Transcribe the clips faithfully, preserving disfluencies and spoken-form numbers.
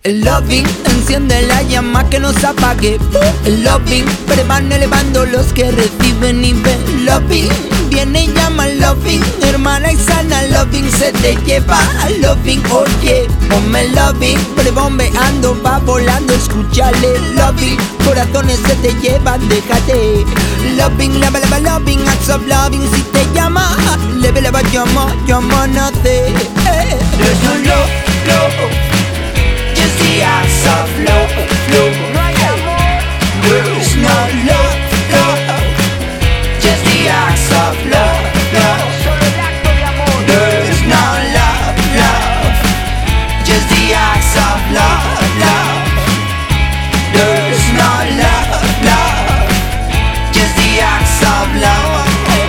El loving enciende la llama que nos apague. El loving prepara elevando los que reciben y ven. Loving viene y llama loving, hermana y sana. Loving se te lleva, loving, oye, ponme loving, prebombeando, va volando, escúchale. Loving, corazones se te llevan, déjate. Loving, lava, lava, loving, acts of loving, si te llama, leve, leva, llama, llama, nace. Eh. There's no love, love, just the acts of love, love. No hay amor, There's no love, love, just the acts of love, love. solo el acto de amor. There's no love, love, just the acts of love, love. There's no love, love, just the acts of love.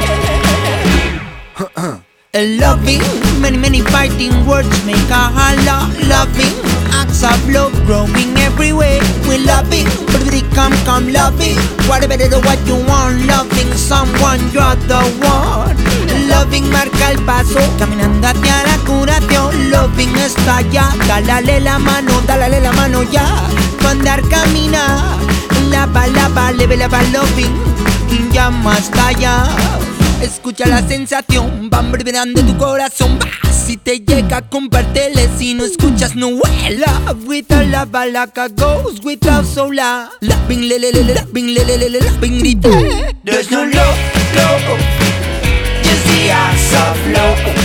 El loving, many many fighting words make a holla. Loving, acts of love growing everywhere. We loving, baby come come loving. Whatever it is what you want, loving someone, you're the one. Loving marca el paso, caminando hacia la curación. Loving está ya, dálale la mano, dálale la mano ya. Tu andar camina, lava, lava, leve, lava, loving. Y llama hasta allá. Escucha la sensación, va vibrando tu corazón, va. Si te llega, compártele. Si no escuchas, no huela. Without love, like a ghost. Without soul, loving, le, le, le, le, loving, le, le, le, le, loving, grita. There's no love, love, just the acts of love.